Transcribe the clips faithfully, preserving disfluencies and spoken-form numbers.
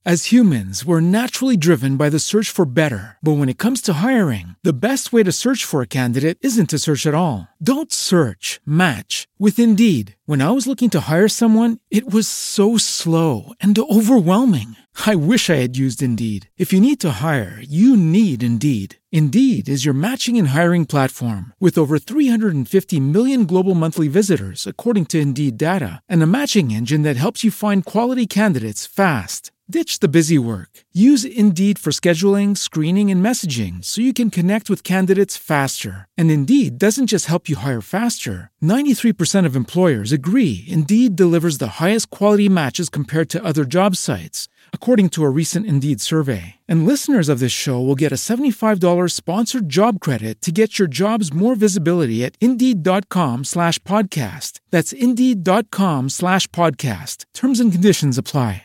As humans, we're naturally driven by the search for better. But when it comes to hiring, the best way to search for a candidate isn't to search at all. Don't search, match with Indeed. When I was looking to hire someone, it was so slow and overwhelming. I wish I had used Indeed. If you need to hire, you need Indeed. Indeed is your matching and hiring platform with over three hundred fifty million global monthly visitors, according to Indeed data, and a matching engine that helps you find quality candidates fast. Ditch the busy work. Use Indeed for scheduling, screening, and messaging so you can connect with candidates faster. And Indeed doesn't just help you hire faster. ninety-three percent of employers agree Indeed delivers the highest quality matches compared to other job sites, according to a recent Indeed survey. And listeners of this show will get a seventy-five dollars sponsored job credit to get your jobs more visibility at Indeed.com slash podcast. That's Indeed.com slash podcast. Terms and conditions apply.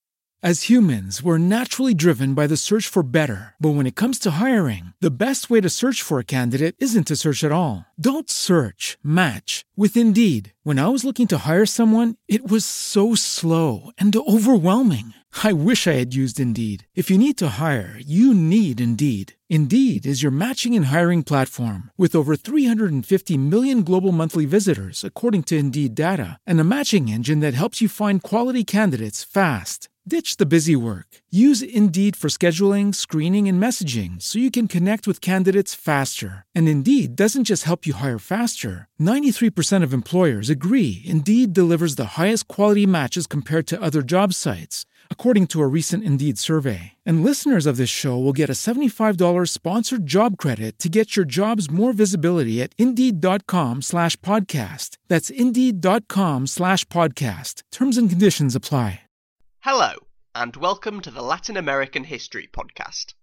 As humans, we're naturally driven by the search for better. But when it comes to hiring, the best way to search for a candidate isn't to search at all. Don't search, match with Indeed. When I was looking to hire someone, it was so slow and overwhelming. I wish I had used Indeed. If you need to hire, you need Indeed. Indeed is your matching and hiring platform with over three hundred fifty million global monthly visitors, according to Indeed data, and a matching engine that helps you find quality candidates fast. Ditch the busy work. Use Indeed for scheduling, screening, and messaging so you can connect with candidates faster. And Indeed doesn't just help you hire faster. ninety-three percent of employers agree Indeed delivers the highest quality matches compared to other job sites, according to a recent Indeed survey. And listeners of this show will get a seventy-five dollars sponsored job credit to get your jobs more visibility at Indeed.com slash podcast. That's Indeed.com slash podcast. Terms and conditions apply. Hello, and welcome to the Latin American History Podcast.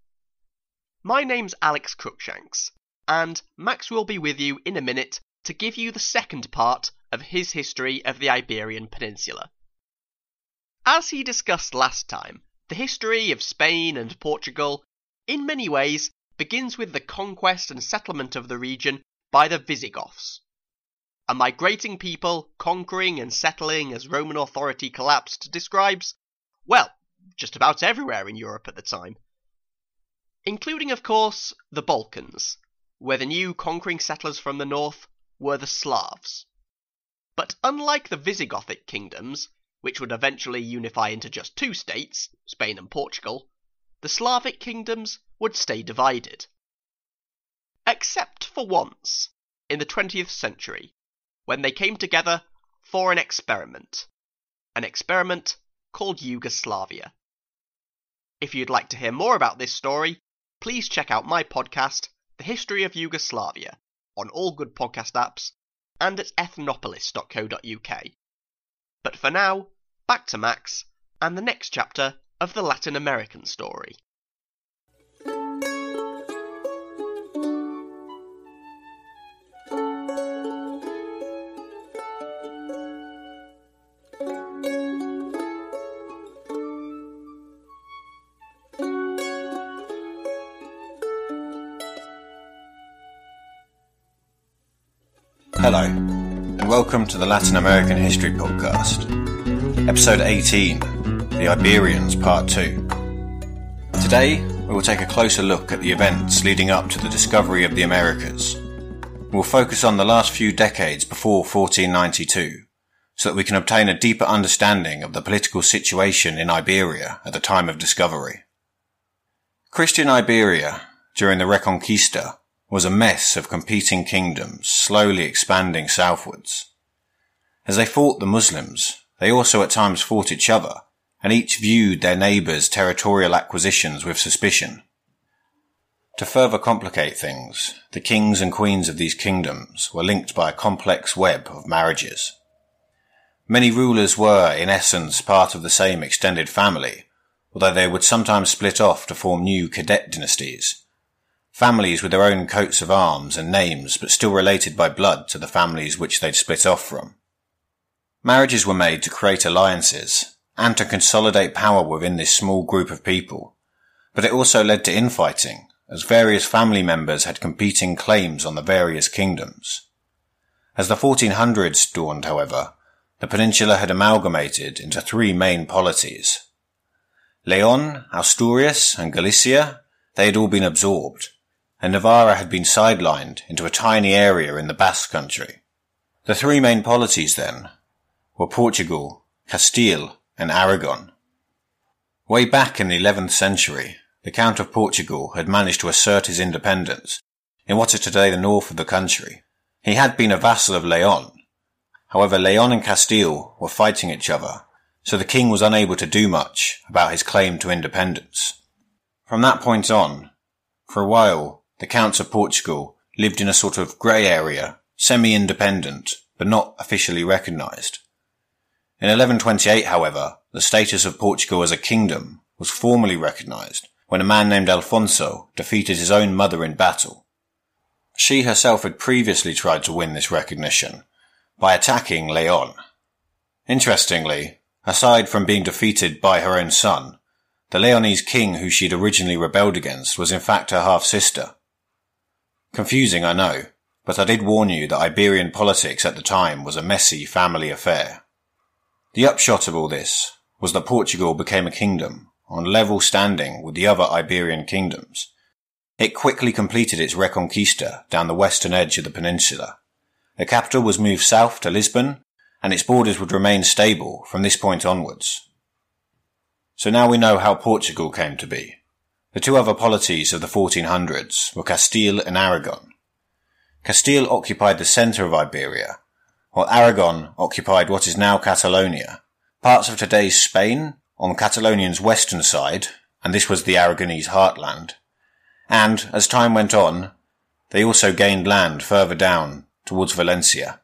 My name's Alex Cruikshanks, and Max will be with you in a minute to give you the second part of his history of the Iberian Peninsula. As he discussed last time, the history of Spain and Portugal, in many ways, begins with the conquest and settlement of the region by the Visigoths, a migrating people conquering and settling as Roman authority collapsed describes, well, just about everywhere in Europe at the time, including, of course, the Balkans, where the new conquering settlers from the north were the Slavs. But unlike the Visigothic kingdoms, which would eventually unify into just two states, Spain and Portugal, the Slavic kingdoms would stay divided. Except for once, in the twentieth century, when they came together for an experiment. An experiment called Yugoslavia. If you'd like to hear more about this story, please check out my podcast, The History of Yugoslavia, on all good podcast apps, and at ethnopolis dot co dot uk. But for now, back to Max, and the next chapter of the Latin American story. Hello, and welcome to the Latin American History Podcast, Episode eighteen, The Iberians Part two. Today, we will take a closer look at the events leading up to the discovery of the Americas. We will focus on the last few decades before fourteen ninety-two, so that we can obtain a deeper understanding of the political situation in Iberia at the time of discovery. Christian Iberia, during the Reconquista, was a mess of competing kingdoms slowly expanding southwards. As they fought the Muslims, they also at times fought each other, and each viewed their neighbours' territorial acquisitions with suspicion. To further complicate things, the kings and queens of these kingdoms were linked by a complex web of marriages. Many rulers were, in essence, part of the same extended family, although they would sometimes split off to form new cadet dynasties, families with their own coats of arms and names but still related by blood to the families which they'd split off from. Marriages were made to create alliances and to consolidate power within this small group of people, but it also led to infighting, as various family members had competing claims on the various kingdoms. As the fourteen hundreds dawned, however, the peninsula had amalgamated into three main polities. Leon, Asturias, and Galicia, they had all been absorbed, and Navarra had been sidelined into a tiny area in the Basque country. The three main polities, then, were Portugal, Castile, and Aragon. Way back in the eleventh century, the Count of Portugal had managed to assert his independence in what is today the north of the country. He had been a vassal of Leon. However, Leon and Castile were fighting each other, so the king was unable to do much about his claim to independence. From that point on, for a while, the Counts of Portugal lived in a sort of grey area, semi-independent, but not officially recognised. In eleven twenty-eight, however, the status of Portugal as a kingdom was formally recognised when a man named Alfonso defeated his own mother in battle. She herself had previously tried to win this recognition by attacking Leon. Interestingly, aside from being defeated by her own son, the Leonese king who she had originally rebelled against was in fact her half-sister. Confusing, I know, but I did warn you that Iberian politics at the time was a messy family affair. The upshot of all this was that Portugal became a kingdom on level standing with the other Iberian kingdoms. It quickly completed its reconquista down the western edge of the peninsula. The capital was moved south to Lisbon, and its borders would remain stable from this point onwards. So now we know how Portugal came to be. The two other polities of the fourteen hundreds were Castile and Aragon. Castile occupied the centre of Iberia, while Aragon occupied what is now Catalonia, parts of today's Spain on Catalonia's western side, and this was the Aragonese heartland, and, as time went on, they also gained land further down towards Valencia.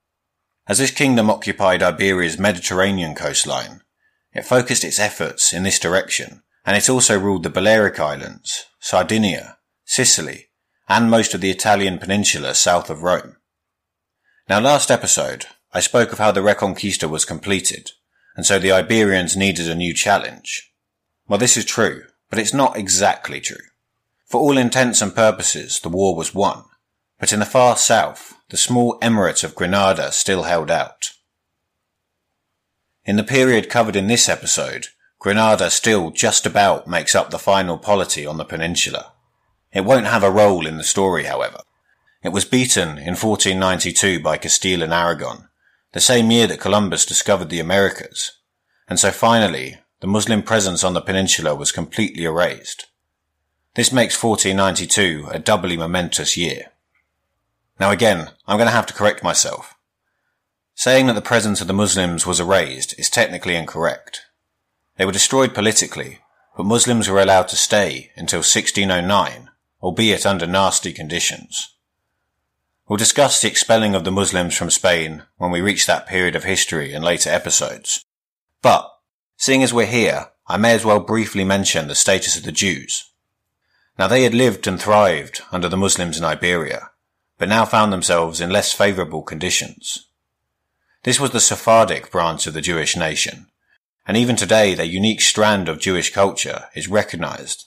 As this kingdom occupied Iberia's Mediterranean coastline, it focused its efforts in this direction, and it also ruled the Balearic Islands, Sardinia, Sicily, and most of the Italian peninsula south of Rome. Now, last episode, I spoke of how the Reconquista was completed, and so the Iberians needed a new challenge. Well, this is true, but it's not exactly true. For all intents and purposes, the war was won, but in the far south, the small emirate of Granada still held out. In the period covered in this episode, Granada still just about makes up the final polity on the peninsula. It won't have a role in the story, however. It was beaten in fourteen ninety-two by Castile and Aragon, the same year that Columbus discovered the Americas, and so finally, the Muslim presence on the peninsula was completely erased. This makes fourteen ninety-two a doubly momentous year. Now again, I'm going to have to correct myself. Saying that the presence of the Muslims was erased is technically incorrect. They were destroyed politically, but Muslims were allowed to stay until sixteen oh nine, albeit under nasty conditions. We'll discuss the expelling of the Muslims from Spain when we reach that period of history in later episodes. But, seeing as we're here, I may as well briefly mention the status of the Jews. Now they had lived and thrived under the Muslims in Iberia, but now found themselves in less favourable conditions. This was the Sephardic branch of the Jewish nation, and even today their unique strand of Jewish culture is recognised.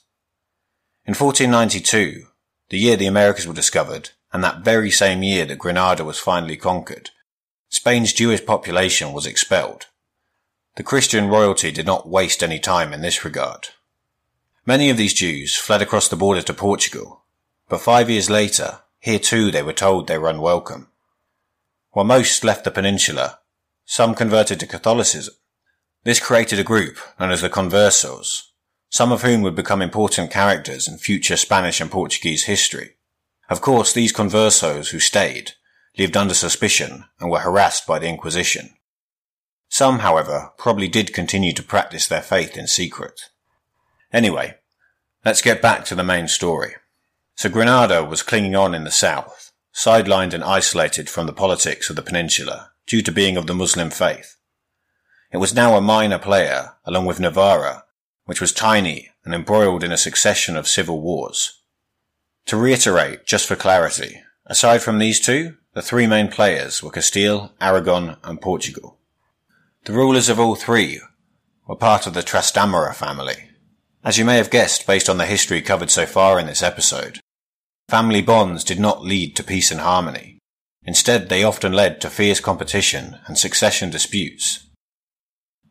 In fourteen ninety-two, the year the Americas were discovered, and that very same year that Granada was finally conquered, Spain's Jewish population was expelled. The Christian royalty did not waste any time in this regard. Many of these Jews fled across the border to Portugal, but five years later, here too they were told they were unwelcome. While most left the peninsula, some converted to Catholicism. This created a group known as the Conversos, some of whom would become important characters in future Spanish and Portuguese history. Of course, these Conversos who stayed lived under suspicion and were harassed by the Inquisition. Some, however, probably did continue to practice their faith in secret. Anyway, let's get back to the main story. So Granada was clinging on in the south, sidelined and isolated from the politics of the peninsula due to being of the Muslim faith. It was now a minor player, along with Navarra, which was tiny and embroiled in a succession of civil wars. To reiterate, just for clarity, aside from these two, the three main players were Castile, Aragon, and Portugal. The rulers of all three were part of the Trastamara family. As you may have guessed based on the history covered so far in this episode, family bonds did not lead to peace and harmony. Instead, they often led to fierce competition and succession disputes.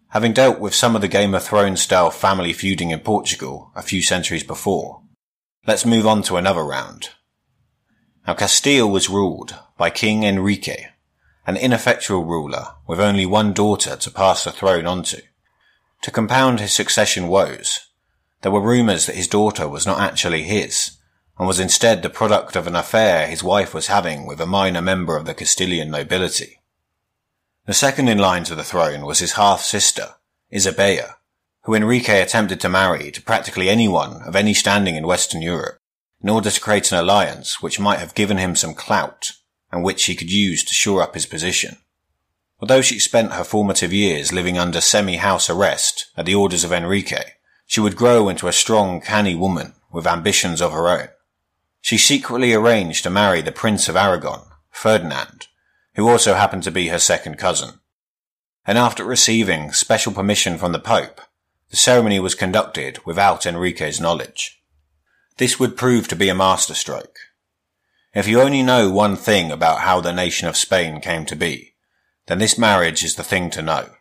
Having dealt with some of the Game of Thrones style family feuding in Portugal a few centuries before, let's move on to another round. Now Castile was ruled by King Enrique, an ineffectual ruler with only one daughter to pass the throne onto. To compound his succession woes, there were rumours that his daughter was not actually his, and was instead the product of an affair his wife was having with a minor member of the Castilian nobility. The second in line to the throne was his half-sister, Isabella, who Enrique attempted to marry to practically anyone of any standing in Western Europe, in order to create an alliance which might have given him some clout, and which he could use to shore up his position. Although she spent her formative years living under semi-house arrest at the orders of Enrique, she would grow into a strong, canny woman with ambitions of her own. She secretly arranged to marry the Prince of Aragon, Ferdinand, who also happened to be her second cousin. And after receiving special permission from the Pope, the ceremony was conducted without Enrique's knowledge. This would prove to be a masterstroke. If you only know one thing about how the nation of Spain came to be, then this marriage is the thing to know.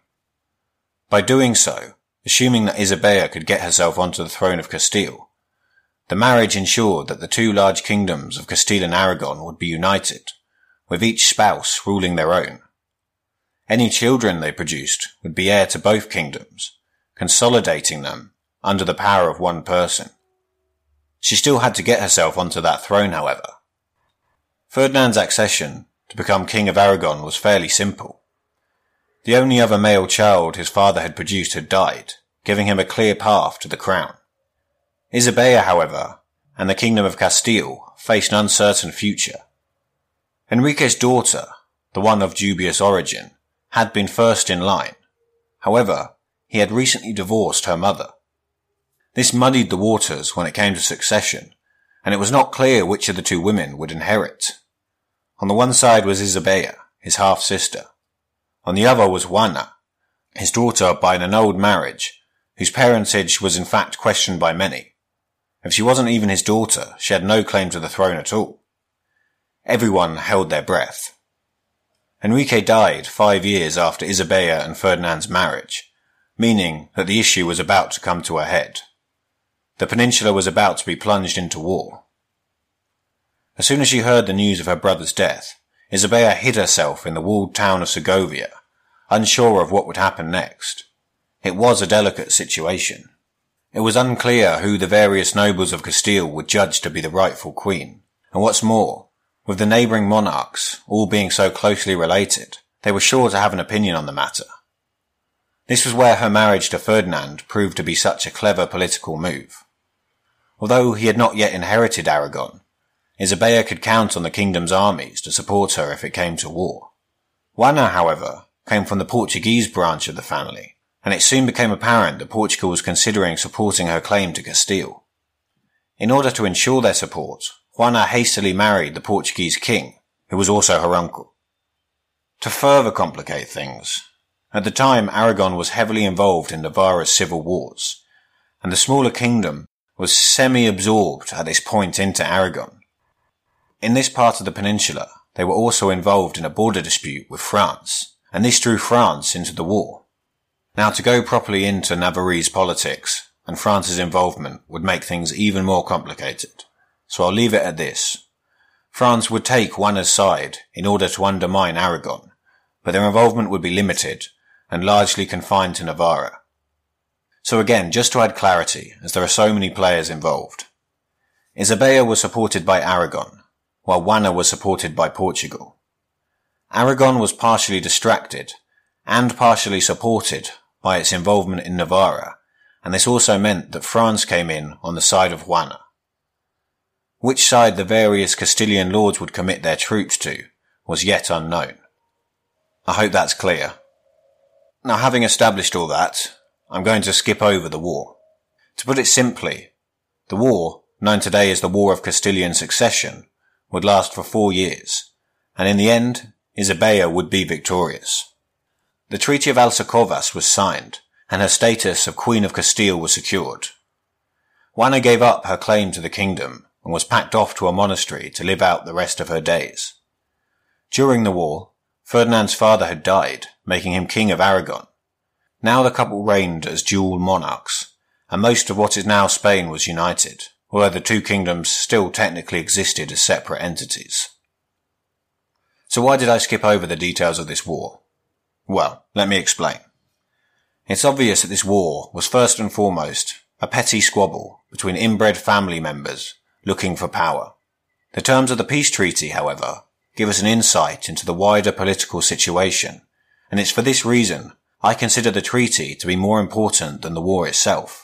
By doing so, assuming that Isabella could get herself onto the throne of Castile, the marriage ensured that the two large kingdoms of Castile and Aragon would be united, with each spouse ruling their own. Any children they produced would be heir to both kingdoms, consolidating them under the power of one person. She still had to get herself onto that throne, however. Ferdinand's accession to become King of Aragon was fairly simple. The only other male child his father had produced had died, giving him a clear path to the crown. Isabella, however, and the Kingdom of Castile faced an uncertain future. Enrique's daughter, the one of dubious origin, had been first in line. However, he had recently divorced her mother. This muddied the waters when it came to succession, and it was not clear which of the two women would inherit. On the one side was Isabella, his half-sister. On the other was Juana, his daughter by an annulled marriage, whose parentage was in fact questioned by many. If she wasn't even his daughter, she had no claim to the throne at all. Everyone held their breath. Enrique died five years after Isabella and Ferdinand's marriage, meaning that the issue was about to come to a head. The peninsula was about to be plunged into war. As soon as she heard the news of her brother's death, Isabella hid herself in the walled town of Segovia, unsure of what would happen next. It was a delicate situation. It was unclear who the various nobles of Castile would judge to be the rightful queen, and what's more, with the neighbouring monarchs all being so closely related, they were sure to have an opinion on the matter. This was where her marriage to Ferdinand proved to be such a clever political move. Although he had not yet inherited Aragon, Isabella could count on the kingdom's armies to support her if it came to war. Juana, however, came from the Portuguese branch of the family, and it soon became apparent that Portugal was considering supporting her claim to Castile. In order to ensure their support, Juana hastily married the Portuguese king, who was also her uncle. To further complicate things, at the time Aragon was heavily involved in Navarra's civil wars, and the smaller kingdom was semi-absorbed at this point into Aragon. In this part of the peninsula, they were also involved in a border dispute with France, and this drew France into the war. Now, to go properly into Navarrese politics and France's involvement would make things even more complicated, so I'll leave it at this. France would take Juana's side in order to undermine Aragon, but their involvement would be limited and largely confined to Navarra. So again, just to add clarity, as there are so many players involved, Isabella was supported by Aragon, while Juana was supported by Portugal. Aragon was partially distracted and partially supported by its involvement in Navarra, and this also meant that France came in on the side of Juana. Which side the various Castilian lords would commit their troops to was yet unknown. I hope that's clear. Now, having established all that, I'm going to skip over the war. To put it simply, the war, known today as the War of Castilian Succession, would last for four years, and in the end, Isabella would be victorious. The Treaty of Alsacovas was signed, and her status of Queen of Castile was secured. Juana gave up her claim to the kingdom and was packed off to a monastery to live out the rest of her days. During the war, Ferdinand's father had died, making him King of Aragon. Now the couple reigned as dual monarchs, and most of what is now Spain was united, although the two kingdoms still technically existed as separate entities. So why did I skip over the details of this war? Well, let me explain. It's obvious that this war was first and foremost a petty squabble between inbred family members looking for power. The terms of the peace treaty, however, give us an insight into the wider political situation, and it's for this reason I consider the treaty to be more important than the war itself.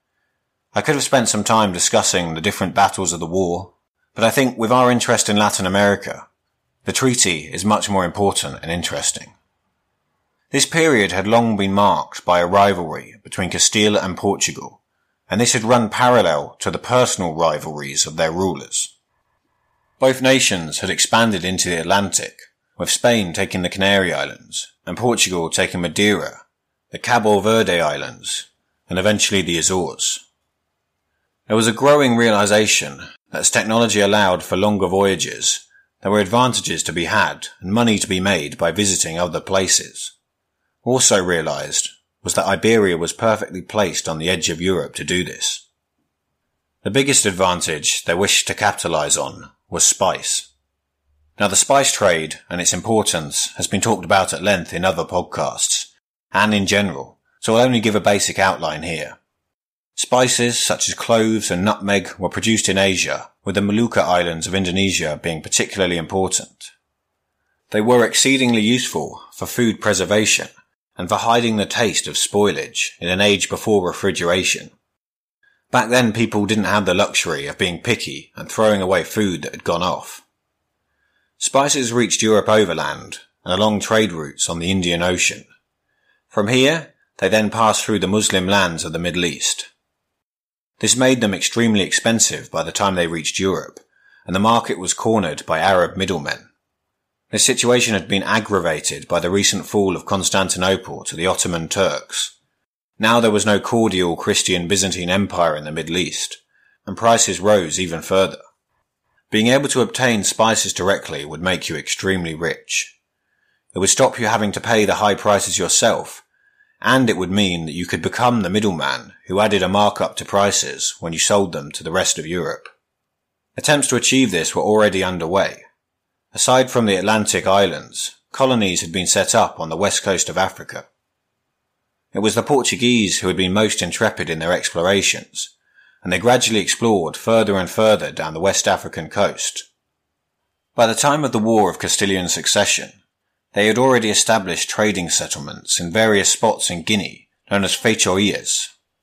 I could have spent some time discussing the different battles of the war, but I think with our interest in Latin America, the treaty is much more important and interesting. This period had long been marked by a rivalry between Castile and Portugal, and this had run parallel to the personal rivalries of their rulers. Both nations had expanded into the Atlantic, with Spain taking the Canary Islands and Portugal taking Madeira, the Cabo Verde Islands, and eventually the Azores. There was a growing realization that as technology allowed for longer voyages, there were advantages to be had and money to be made by visiting other places. Also realized was that Iberia was perfectly placed on the edge of Europe to do this. The biggest advantage they wished to capitalize on was spice. Now the spice trade and its importance has been talked about at length in other podcasts, and in general, so I'll only give a basic outline here. Spices such as cloves and nutmeg were produced in Asia, with the Molucca Islands of Indonesia being particularly important. They were exceedingly useful for food preservation and for hiding the taste of spoilage in an age before refrigeration. Back then people didn't have the luxury of being picky and throwing away food that had gone off. Spices reached Europe overland and along trade routes on the Indian Ocean. From here, they then passed through the Muslim lands of the Middle East. This made them extremely expensive by the time they reached Europe, and the market was cornered by Arab middlemen. This situation had been aggravated by the recent fall of Constantinople to the Ottoman Turks. Now there was no cordial Christian Byzantine Empire in the Middle East, and prices rose even further. Being able to obtain spices directly would make you extremely rich. It would stop you having to pay the high prices yourself, and it would mean that you could become the middleman who added a markup to prices when you sold them to the rest of Europe. Attempts to achieve this were already underway. Aside from the Atlantic islands, colonies had been set up on the west coast of Africa. It was the Portuguese who had been most intrepid in their explorations, and they gradually explored further and further down the West African coast. By the time of the War of Castilian Succession, they had already established trading settlements in various spots in Guinea, known as fechorías.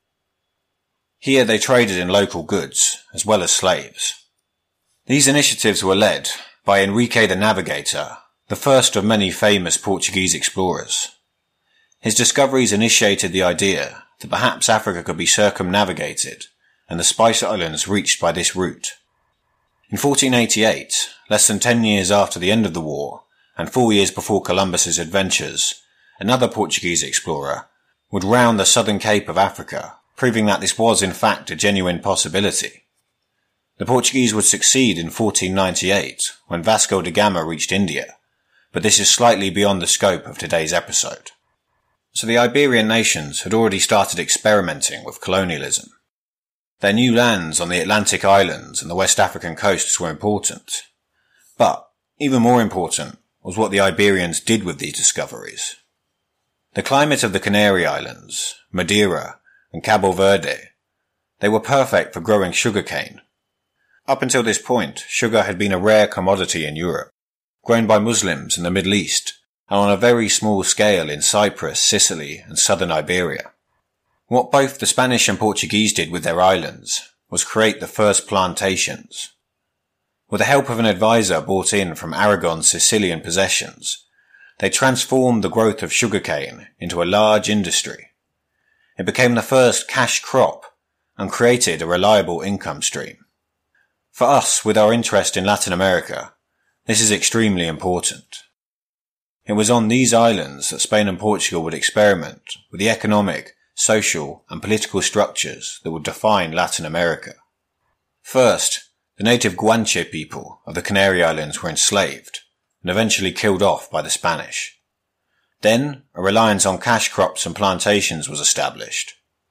Here they traded in local goods, as well as slaves. These initiatives were led by Enrique the Navigator, the first of many famous Portuguese explorers. His discoveries initiated the idea that perhaps Africa could be circumnavigated and the Spice Islands reached by this route. In fourteen eighty-eight, less than ten years after the end of the war, and four years before Columbus's adventures, another Portuguese explorer would round the southern cape of Africa, proving that this was in fact a genuine possibility. The Portuguese would succeed in fourteen ninety-eight, when Vasco da Gama reached India, but this is slightly beyond the scope of today's episode. So the Iberian nations had already started experimenting with colonialism. Their new lands on the Atlantic islands and the West African coasts were important. But, even more important, was what the Iberians did with these discoveries. The climate of the Canary Islands, Madeira, and Cabo Verde, they were perfect for growing sugarcane. Up until this point, sugar had been a rare commodity in Europe, grown by Muslims in the Middle East, and on a very small scale in Cyprus, Sicily, and southern Iberia. What both the Spanish and Portuguese did with their islands was create the first plantations. With the help of an advisor brought in from Aragon's Sicilian possessions, they transformed the growth of sugarcane into a large industry. It became the first cash crop and created a reliable income stream. For us, with our interest in Latin America, this is extremely important. It was on these islands that Spain and Portugal would experiment with the economic, social, and political structures that would define Latin America. First, the native Guanche people of the Canary Islands were enslaved and eventually killed off by the Spanish. Then, a reliance on cash crops and plantations was established.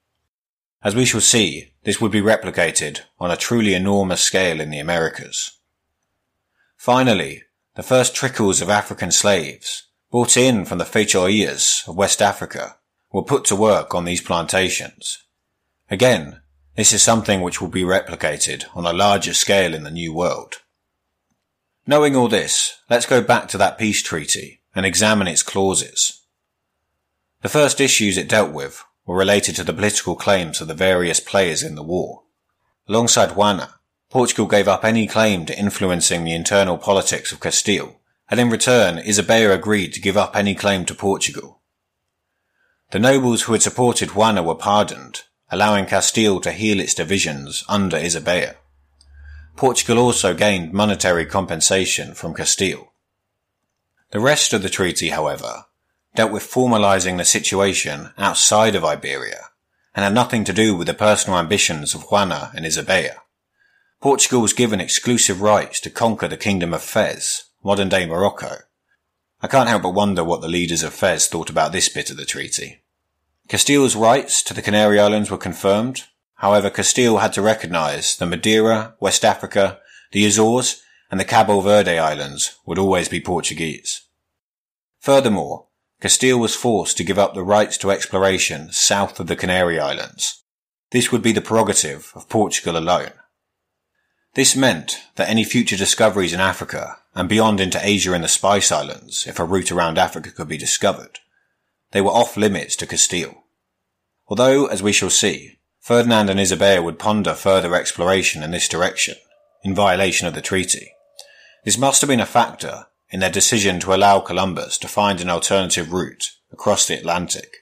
As we shall see, this would be replicated on a truly enormous scale in the Americas. Finally, the first trickles of African slaves, brought in from the Fechoias of West Africa, were put to work on these plantations. Again, this is something which will be replicated on a larger scale in the New World. Knowing all this, let's go back to that peace treaty and examine its clauses. The first issues it dealt with were related to the political claims of the various players in the war. Alongside Juana, Portugal gave up any claim to influencing the internal politics of Castile, and in return Isabella agreed to give up any claim to Portugal. The nobles who had supported Juana were pardoned, allowing Castile to heal its divisions under Isabella. Portugal also gained monetary compensation from Castile. The rest of the treaty, however, dealt with formalising the situation outside of Iberia, and had nothing to do with the personal ambitions of Juana and Isabella. Portugal was given exclusive rights to conquer the Kingdom of Fez, modern-day Morocco. I can't help but wonder what the leaders of Fez thought about this bit of the treaty. Castile's rights to the Canary Islands were confirmed. However, Castile had to recognise that Madeira, West Africa, the Azores, and the Cabo Verde Islands would always be Portuguese. Furthermore, Castile was forced to give up the rights to exploration south of the Canary Islands. This would be the prerogative of Portugal alone. This meant that any future discoveries in Africa, and beyond into Asia and the Spice Islands, if a route around Africa could be discovered, they were off limits to Castile. Although, as we shall see, Ferdinand and Isabella would ponder further exploration in this direction, in violation of the treaty. This must have been a factor in their decision to allow Columbus to find an alternative route across the Atlantic.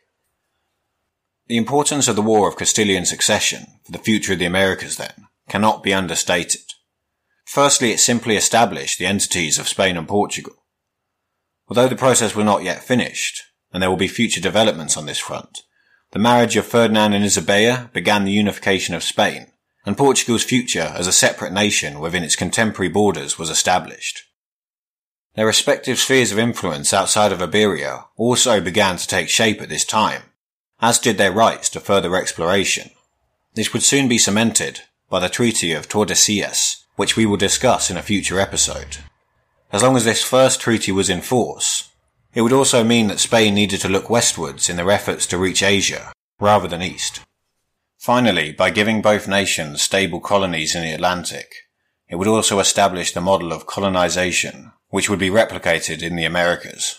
The importance of the War of Castilian Succession for the future of the Americas, then, cannot be understated. Firstly, it simply established the entities of Spain and Portugal. Although the process was not yet finished, and there will be future developments on this front, the marriage of Ferdinand and Isabella began the unification of Spain, and Portugal's future as a separate nation within its contemporary borders was established. Their respective spheres of influence outside of Iberia also began to take shape at this time, as did their rights to further exploration. This would soon be cemented by the Treaty of Tordesillas, which we will discuss in a future episode. As long as this first treaty was in force, it would also mean that Spain needed to look westwards in their efforts to reach Asia, rather than east. Finally, by giving both nations stable colonies in the Atlantic, it would also establish the model of colonization, which would be replicated in the Americas.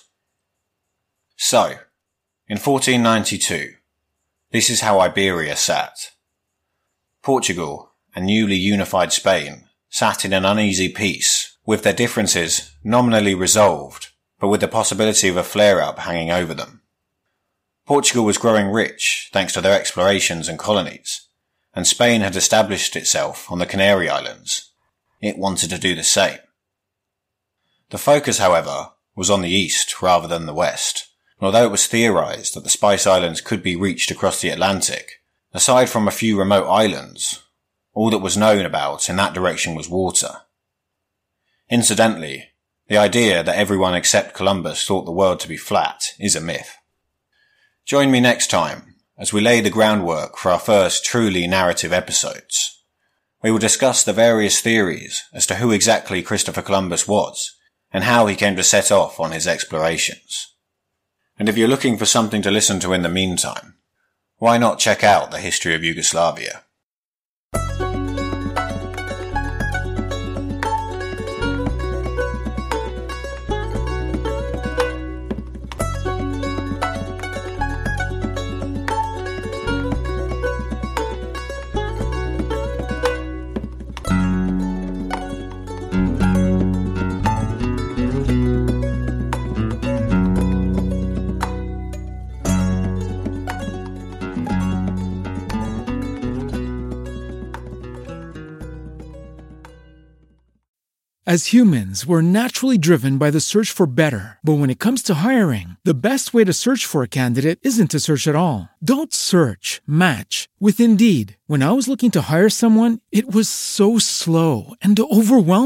So, in fourteen ninety-two, this is how Iberia sat. Portugal and newly unified Spain sat in an uneasy peace, with their differences nominally resolved, but with the possibility of a flare-up hanging over them. Portugal was growing rich thanks to their explorations and colonies, and Spain had established itself on the Canary Islands. It wanted to do the same. The focus, however, was on the east rather than the west, and although it was theorised that the Spice Islands could be reached across the Atlantic, aside from a few remote islands, all that was known about in that direction was water. Incidentally, the idea that everyone except Columbus thought the world to be flat is a myth. Join me next time as we lay the groundwork for our first truly narrative episodes. We will discuss the various theories as to who exactly Christopher Columbus was and how he came to set off on his explorations. And if you're looking for something to listen to in the meantime, why not check out the history of Yugoslavia? As humans, we're naturally driven by the search for better. But when it comes to hiring, the best way to search for a candidate isn't to search at all. Don't search, match with Indeed. When I was looking to hire someone, it was so slow and overwhelming.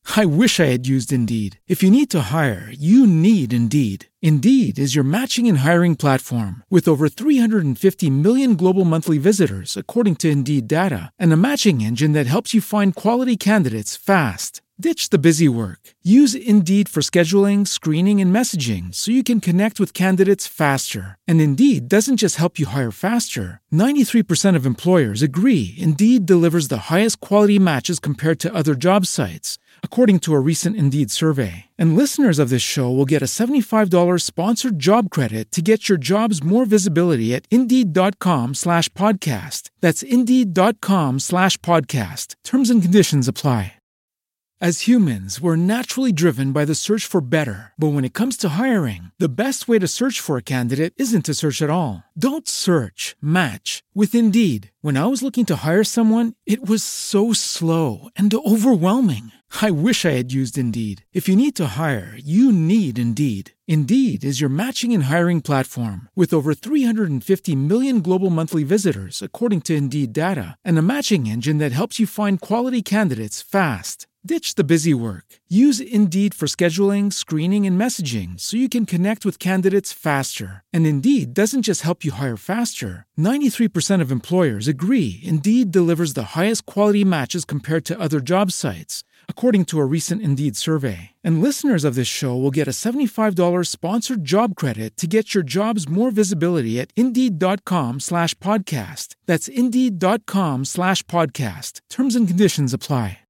I wish I had used Indeed. If you need to hire, you need Indeed. Indeed is your matching and hiring platform with over three hundred fifty million global monthly visitors, according to Indeed data, and a matching engine that helps you find quality candidates fast. Ditch the busy work. Use Indeed for scheduling, screening, and messaging so you can connect with candidates faster. And Indeed doesn't just help you hire faster. ninety-three percent of employers agree Indeed delivers the highest quality matches compared to other job sites, according to a recent Indeed survey. And listeners of this show will get a seventy-five dollars sponsored job credit to get your jobs more visibility at Indeed.com slash podcast. That's Indeed.com slash podcast. Terms and conditions apply. As humans, we're naturally driven by the search for better. But when it comes to hiring, the best way to search for a candidate isn't to search at all. Don't search, match with Indeed. When I was looking to hire someone, it was so slow and overwhelming. I wish I had used Indeed. If you need to hire, you need Indeed. Indeed is your matching and hiring platform with over three hundred fifty million global monthly visitors, according to Indeed data, and a matching engine that helps you find quality candidates fast. Ditch the busy work. Use Indeed for scheduling, screening, and messaging so you can connect with candidates faster. And Indeed doesn't just help you hire faster. ninety-three percent of employers agree Indeed delivers the highest quality matches compared to other job sites, according to a recent Indeed survey. And listeners of this show will get a seventy-five dollars sponsored job credit to get your jobs more visibility at Indeed.com slash podcast. That's Indeed.com slash podcast. Terms and conditions apply.